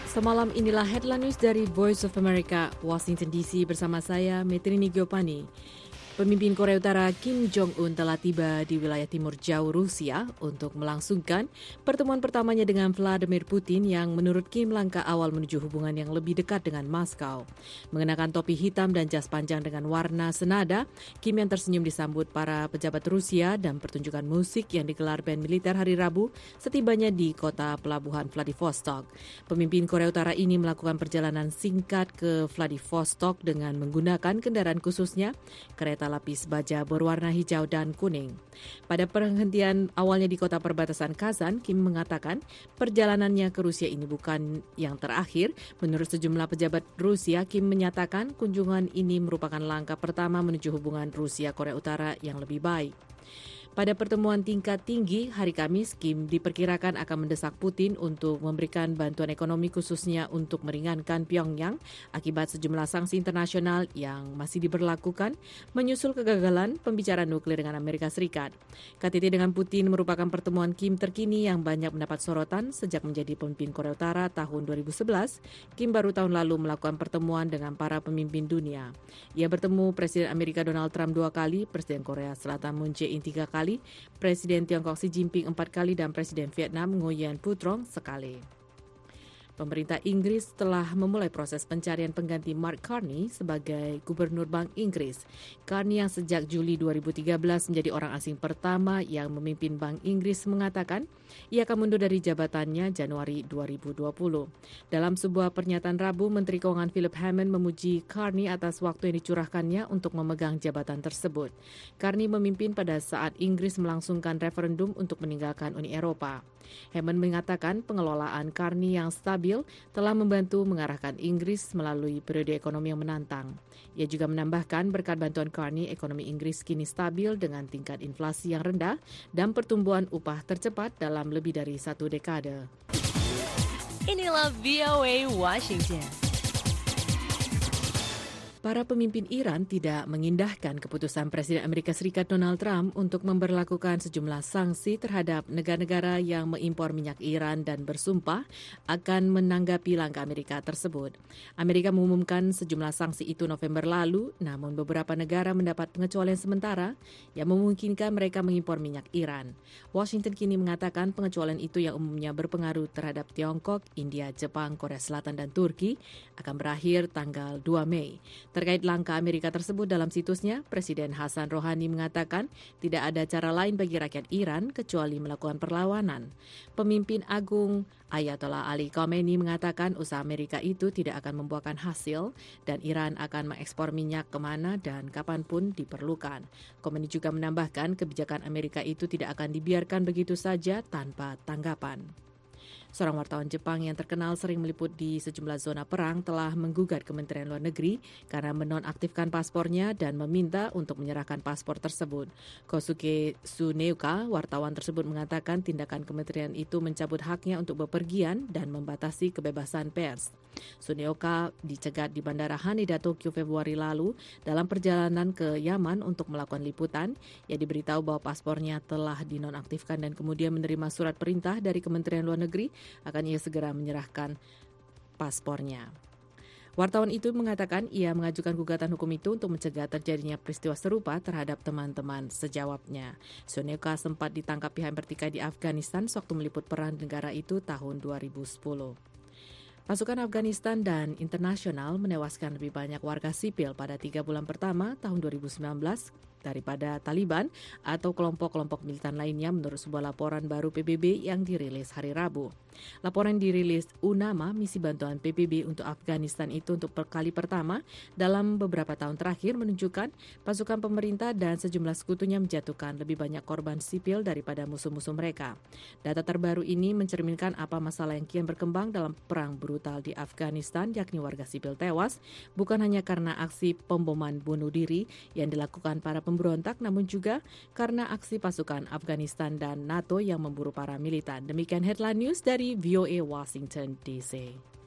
Semalam inilah headline news dari Voice of America, Washington DC bersama saya, Metrini Giopani. Pemimpin Korea Utara Kim Jong-un telah tiba di wilayah timur jauh Rusia untuk melangsungkan pertemuan pertamanya dengan Vladimir Putin yang menurut Kim langkah awal menuju hubungan yang lebih dekat dengan Moskow. Mengenakan topi hitam dan jas panjang dengan warna senada, Kim yang tersenyum disambut para pejabat Rusia dan pertunjukan musik yang digelar band militer hari Rabu setibanya di kota pelabuhan Vladivostok. Pemimpin Korea Utara ini melakukan perjalanan singkat ke Vladivostok dengan menggunakan kendaraan khususnya, kereta lapis baja berwarna hijau dan kuning. Pada perhentian awalnya di kota perbatasan Kazan, Kim mengatakan perjalanannya ke Rusia ini bukan yang terakhir. Menurut sejumlah pejabat Rusia, Kim menyatakan kunjungan ini merupakan langkah pertama menuju hubungan Rusia-Korea Utara yang lebih baik. Pada pertemuan tingkat tinggi hari Kamis, Kim diperkirakan akan mendesak Putin untuk memberikan bantuan ekonomi khususnya untuk meringankan Pyongyang akibat sejumlah sanksi internasional yang masih diberlakukan menyusul kegagalan pembicaraan nuklir dengan Amerika Serikat. KTT dengan Putin merupakan pertemuan Kim terkini yang banyak mendapat sorotan sejak menjadi pemimpin Korea Utara tahun 2011. Kim baru tahun lalu melakukan pertemuan dengan para pemimpin dunia. Ia bertemu Presiden Amerika Donald Trump 2 kali, Presiden Korea Selatan Moon Jae-in 3 kali, Presiden Tiongkok Xi Jinping 4 kali dan Presiden Vietnam Nguyen Phu Trong sekali. Pemerintah Inggris telah memulai proses pencarian pengganti Mark Carney sebagai Gubernur Bank Inggris. Carney yang sejak Juli 2013 menjadi orang asing pertama yang memimpin Bank Inggris mengatakan ia akan mundur dari jabatannya Januari 2020. Dalam sebuah pernyataan Rabu, Menteri Keuangan Philip Hammond memuji Carney atas waktu yang dicurahkannya untuk memegang jabatan tersebut. Carney memimpin pada saat Inggris melangsungkan referendum untuk meninggalkan Uni Eropa. Hammond mengatakan pengelolaan Carney yang stabil telah membantu mengarahkan Inggris melalui periode ekonomi yang menantang. Ia juga menambahkan berkat bantuan Carney, ekonomi Inggris kini stabil dengan tingkat inflasi yang rendah dan pertumbuhan upah tercepat dalam lebih dari 1 dekade. Inilah VOA Washington. Para pemimpin Iran tidak mengindahkan keputusan Presiden Amerika Serikat Donald Trump untuk memberlakukan sejumlah sanksi terhadap negara-negara yang mengimpor minyak Iran dan bersumpah akan menanggapi langkah Amerika tersebut. Amerika mengumumkan sejumlah sanksi itu November lalu, namun beberapa negara mendapat pengecualian sementara yang memungkinkan mereka mengimpor minyak Iran. Washington kini mengatakan pengecualian itu yang umumnya berpengaruh terhadap Tiongkok, India, Jepang, Korea Selatan, dan Turki akan berakhir tanggal 2 Mei. Terkait langkah Amerika tersebut dalam situsnya, Presiden Hassan Rouhani mengatakan tidak ada cara lain bagi rakyat Iran kecuali melakukan perlawanan. Pemimpin Agung Ayatollah Ali Khamenei mengatakan usaha Amerika itu tidak akan membuahkan hasil dan Iran akan mengekspor minyak kemana dan kapanpun diperlukan. Khamenei juga menambahkan kebijakan Amerika itu tidak akan dibiarkan begitu saja tanpa tanggapan. Seorang wartawan Jepang yang terkenal sering meliput di sejumlah zona perang telah menggugat Kementerian Luar Negeri karena menonaktifkan paspornya dan meminta untuk menyerahkan paspor tersebut. Kosuke Tsuneuka, wartawan tersebut mengatakan tindakan kementerian itu mencabut haknya untuk bepergian dan membatasi kebebasan pers. Tsuneuka dicegat di Bandara Haneda, Tokyo Februari lalu dalam perjalanan ke Yaman untuk melakukan liputan. Ia diberitahu bahwa paspornya telah dinonaktifkan dan kemudian menerima surat perintah dari Kementerian Luar Negeri akan ia segera menyerahkan paspornya. Wartawan itu mengatakan ia mengajukan gugatan hukum itu untuk mencegah terjadinya peristiwa serupa terhadap teman-teman sejawatnya. Tsuneuka sempat ditangkap pihak bertikai di Afghanistan sewaktu meliput perang negara itu tahun 2010. Pasukan Afghanistan dan internasional menewaskan lebih banyak warga sipil pada 3 bulan pertama tahun 2019 daripada Taliban atau kelompok-kelompok militan lainnya menurut sebuah laporan baru PBB yang dirilis hari Rabu. Laporan dirilis UNAMA, misi bantuan PBB untuk Afghanistan itu untuk kali pertama dalam beberapa tahun terakhir menunjukkan pasukan pemerintah dan sejumlah sekutunya menjatuhkan lebih banyak korban sipil daripada musuh-musuh mereka. Data terbaru ini mencerminkan apa masalah yang kian berkembang dalam perang brutal di Afghanistan, yakni warga sipil tewas, bukan hanya karena aksi pemboman bunuh diri yang dilakukan para pemberontak, namun juga karena aksi pasukan Afghanistan dan NATO yang memburu para militan. Demikian headline news dari VOA Washington DC.